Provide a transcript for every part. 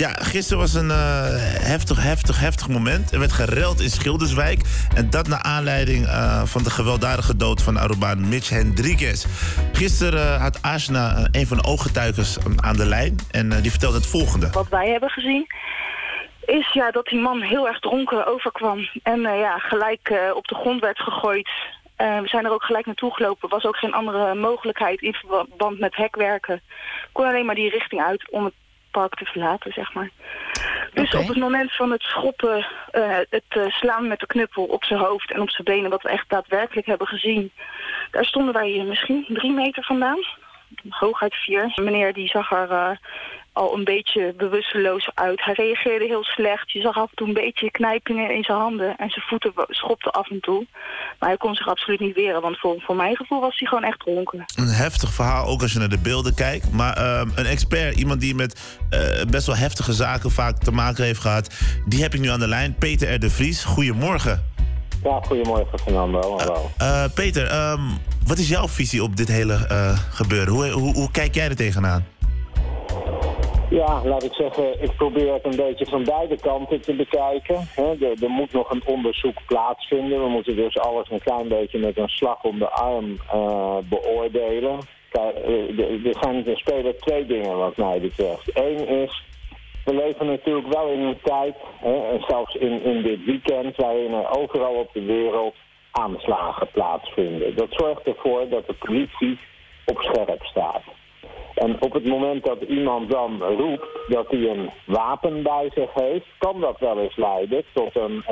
Ja, gisteren was een heftig moment. Er werd gereld in Schilderswijk. En dat naar aanleiding van de gewelddadige dood van Arubaan Mitch Hendriquez. Gisteren had Ashna een van de ooggetuigen aan de lijn. En die vertelde het volgende. Wat wij hebben gezien is dat die man heel erg dronken overkwam. En gelijk op de grond werd gegooid. We zijn er ook gelijk naartoe gelopen. Er was ook geen andere mogelijkheid in verband met hekwerken. Kon alleen maar die richting uit om het park te verlaten, zeg maar. Dus op het moment van het schoppen, het slaan met de knuppel op zijn hoofd en op zijn benen, wat we echt daadwerkelijk hebben gezien, daar stonden wij misschien 3 meter vandaan. Hooguit 4. Meneer die zag er al een beetje bewusteloos uit. Hij reageerde heel slecht. Je zag af en toe een beetje knijpingen in zijn handen. En zijn voeten schopten af en toe. Maar hij kon zich absoluut niet weren. Want voor mijn gevoel was hij gewoon echt dronken. Een heftig verhaal, ook als je naar de beelden kijkt. Maar een expert, iemand die met best wel heftige zaken vaak te maken heeft gehad, die heb ik nu aan de lijn. Peter R. de Vries, goedemorgen. Ja, goedemorgen Fernando. Hallo. Peter, wat is jouw visie op dit hele gebeuren? Hoe kijk jij er tegenaan? Ja, laat ik zeggen, ik probeer het een beetje van beide kanten te bekijken. Er moet nog een onderzoek plaatsvinden. We moeten dus alles een klein beetje met een slag om de arm beoordelen. Kijk, er spelen 2 dingen wat mij betreft. 1 is, we leven natuurlijk wel in een tijd, en zelfs in dit weekend, waarin er overal op de wereld aanslagen plaatsvinden. Dat zorgt ervoor dat de politie op scherp staat. En op het moment dat iemand dan roept dat hij een wapen bij zich heeft, kan dat wel eens leiden tot een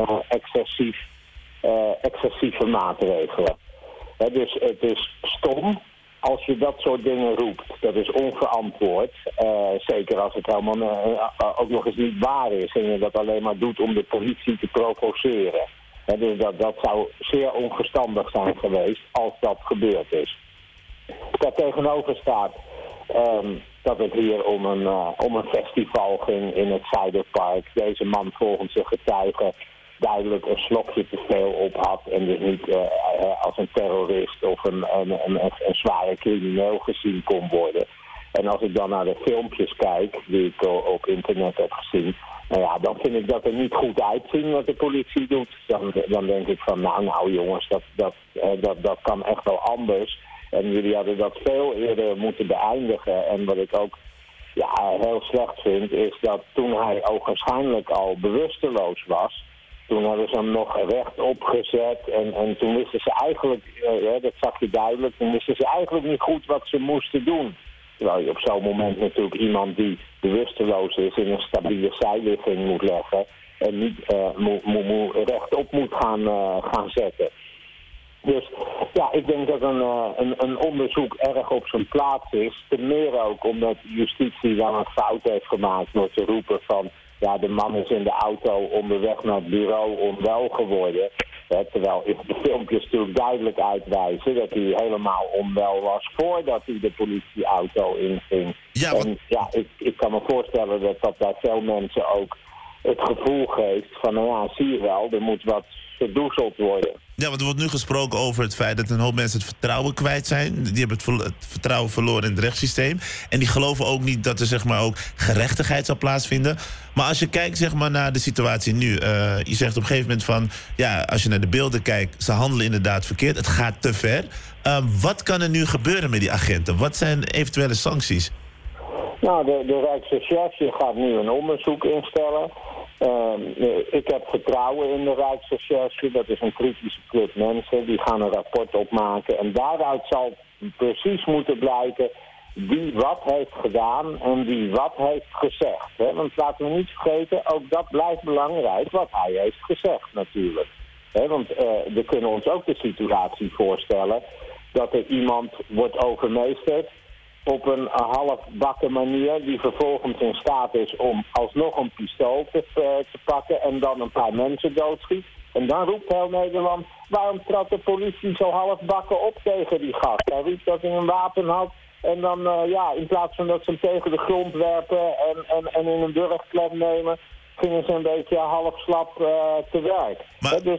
excessieve maatregelen. Dus het is stom als je dat soort dingen roept. Dat is onverantwoord. Zeker als het helemaal ook nog eens niet waar is en je dat alleen maar doet om de politie te provoceren. Dus dat zou zeer onverstandig zijn geweest als dat gebeurd is. Daar tegenover staat dat het hier om een festival ging in het Zuiderpark. Deze man volgens de getuigen duidelijk een slokje te veel op had en dus niet als een terrorist of een zware crimineel gezien kon worden. En als ik dan naar de filmpjes kijk, die ik op internet heb gezien, dan vind ik dat er niet goed uitzien wat de politie doet. Dan denk ik van, nou jongens, dat kan echt wel anders. En jullie hadden dat veel eerder moeten beëindigen. En wat ik ook heel slecht vind, is dat toen hij ogenschijnlijk al bewusteloos was, toen hebben ze hem nog rechtop gezet. En toen wisten ze eigenlijk, dat zag je duidelijk, toen wisten ze eigenlijk niet goed wat ze moesten doen. Terwijl je op zo'n moment natuurlijk iemand die bewusteloos is in een stabiele zijligging moet leggen en niet rechtop moet gaan zetten. Dus ik denk dat een onderzoek erg op zijn plaats is. Ten meer ook omdat justitie dan een fout heeft gemaakt door te roepen van, de man is in de auto onderweg naar het bureau onwel geworden. Terwijl de filmpjes natuurlijk duidelijk uitwijzen dat hij helemaal onwel was voordat hij de politieauto inging. Ik kan me voorstellen dat bij veel mensen ook het gevoel geeft van, zie je wel, er moet wat verdoezeld worden. Ja, want er wordt nu gesproken over het feit dat een hoop mensen het vertrouwen kwijt zijn. Die hebben het vertrouwen verloren in het rechtssysteem. En die geloven ook niet dat er ook gerechtigheid zal plaatsvinden. Maar als je kijkt naar de situatie nu. Je zegt op een gegeven moment van, als je naar de beelden kijkt, ze handelen inderdaad verkeerd. Het gaat te ver. Wat kan er nu gebeuren met die agenten? Wat zijn eventuele sancties? Nou, de Rijksrecherche gaat nu een onderzoek instellen. Ik heb vertrouwen in de Rijksrecherche. Dat is een kritische club mensen. Die gaan een rapport opmaken. En daaruit zal precies moeten blijken wie wat heeft gedaan en wie wat heeft gezegd. Want laten we niet vergeten, ook dat blijft belangrijk wat hij heeft gezegd natuurlijk. Want we kunnen ons ook de situatie voorstellen dat er iemand wordt overmeesterd op een halfbakken manier die vervolgens in staat is om alsnog een pistool te pakken en dan een paar mensen doodschiet. En dan roept heel Nederland, waarom trad de politie zo halfbakken op tegen die gast? Hij riep dat hij een wapen had en dan in plaats van dat ze hem tegen de grond werpen en in een wurgklem nemen, gingen ze een beetje half slap te werk. Maar, dus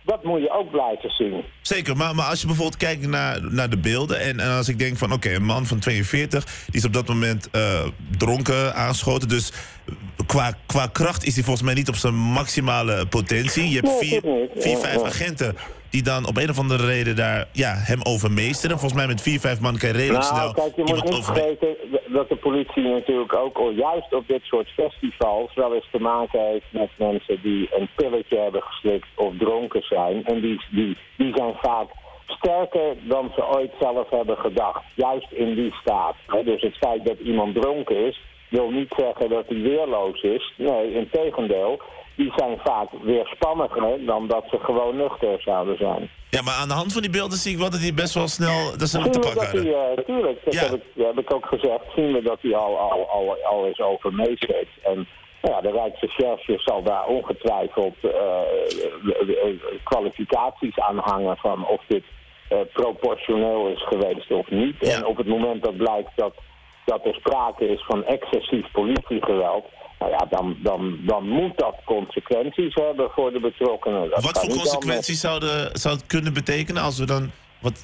Dat moet je ook blijven zien. Zeker, maar als je bijvoorbeeld kijkt naar de beelden... en als ik denk van, oké, een man van 42... die is op dat moment dronken, aangeschoten. Dus qua kracht is hij volgens mij niet op zijn maximale potentie. Je hebt 4-5 agenten die dan op een of andere reden daar hem overmeesteren. Volgens mij met 4-5 man kan je redelijk snel... Kijk, je moet niet vergeten dat de politie natuurlijk ook juist op dit soort festivals wel eens te maken heeft met mensen die een pilletje hebben geslikt of dronken zijn. En die zijn vaak sterker dan ze ooit zelf hebben gedacht. Juist in die staat. Dus het feit dat iemand dronken is, wil niet zeggen dat hij weerloos is. Nee, integendeel. Die zijn vaak weerspanniger dan dat ze gewoon nuchter zouden zijn. Ja, maar aan de hand van die beelden zie ik wel dat hij best wel snel dat ze hem te pakken hadden. Tuurlijk, dat heb ik ook gezegd. Zien we dat hij al is overmeesterd. En de Rijksrecherche zal daar ongetwijfeld kwalificaties aan hangen van of dit proportioneel is geweest of niet. Ja. En op het moment dat blijkt dat er sprake is van excessief politiegeweld, dan moet dat consequenties hebben voor de betrokkenen. Wat voor consequenties zou het kunnen betekenen als we dan...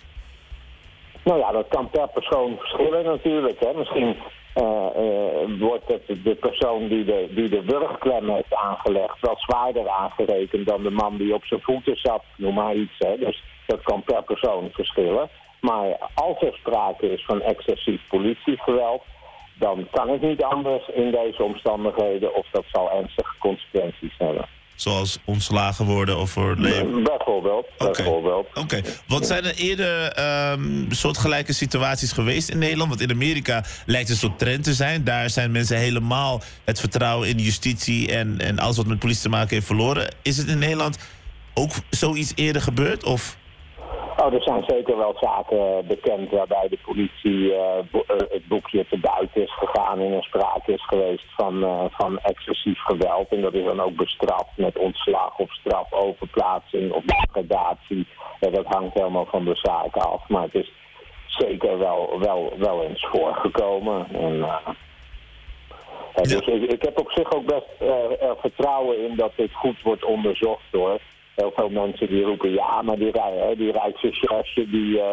dat kan per persoon verschillen natuurlijk. Hè. Misschien wordt het de persoon die de wurgklem heeft aangelegd wel zwaarder aangerekend dan de man die op zijn voeten zat, noem maar iets. Hè. Dus dat kan per persoon verschillen. Maar als er sprake is van excessief politiegeweld, dan kan het niet anders in deze omstandigheden of dat zal ernstige consequenties hebben. Zoals ontslagen worden of voor het leven? Bijvoorbeeld. Oké. Wat zijn er eerder soortgelijke situaties geweest in Nederland? Want in Amerika lijkt het een soort trend te zijn. Daar zijn mensen helemaal het vertrouwen in justitie en alles wat met politie te maken heeft verloren. Is het in Nederland ook zoiets eerder gebeurd? Of... Er zijn zeker wel zaken bekend waarbij de politie het boekje te buiten is gegaan en er sprake is geweest van excessief geweld. En dat is dan ook bestraft met ontslag of strafoverplaatsing of degradatie. Dat hangt helemaal van de zaak af. Maar het is zeker wel eens voorgekomen. Dus ik heb op zich ook best vertrouwen in dat dit goed wordt onderzocht hoor. Heel veel mensen die roepen, maar die Rijksrecherche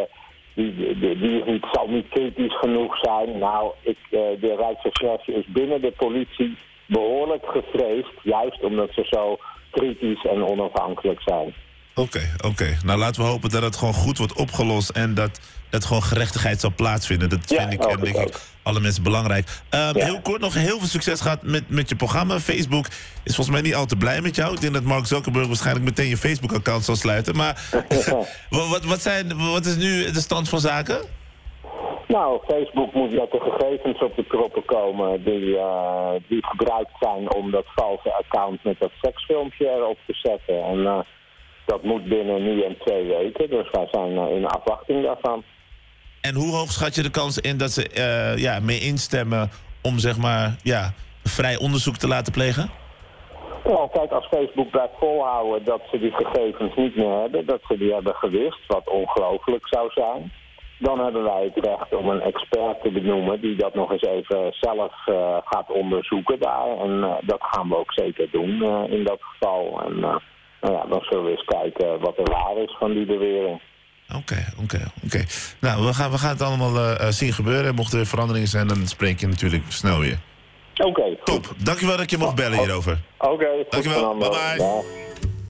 die zal niet kritisch genoeg zijn. Nou, de Rijksrecherche is binnen de politie behoorlijk gevreesd, juist omdat ze zo kritisch en onafhankelijk zijn. Oké. Nou, laten we hopen dat het gewoon goed wordt opgelost en dat gewoon gerechtigheid zal plaatsvinden. Dat vind ik en denk ik alle mensen belangrijk. Heel kort, nog heel veel succes gehad met je programma. Facebook is volgens mij niet al te blij met jou. Ik denk dat Mark Zuckerberg waarschijnlijk meteen je Facebook-account zal sluiten. Maar wat is nu de stand van zaken? Nou, Facebook moet met de gegevens op de proppen komen die gebruikt zijn om dat valse account met dat seksfilmpje erop te zetten. En dat moet binnen nu en 2 weken, dus wij zijn in afwachting daarvan. En hoe hoog schat je de kans in dat ze mee instemmen om vrij onderzoek te laten plegen? Ja, kijk, als Facebook blijft volhouden dat ze die gegevens niet meer hebben, dat ze die hebben gewist, wat ongelooflijk zou zijn, dan hebben wij het recht om een expert te benoemen die dat nog eens even zelf gaat onderzoeken daar. En dat gaan we ook zeker doen in dat geval. En dan zullen we eens kijken wat er waar is van die bewering. Oké. Nou, we gaan het allemaal zien gebeuren. Mochten er veranderingen zijn, dan spreek je natuurlijk snel weer. Oké. Top. Dankjewel dat je mocht bellen hierover. Oké. Dankjewel. Bye bye. Ja.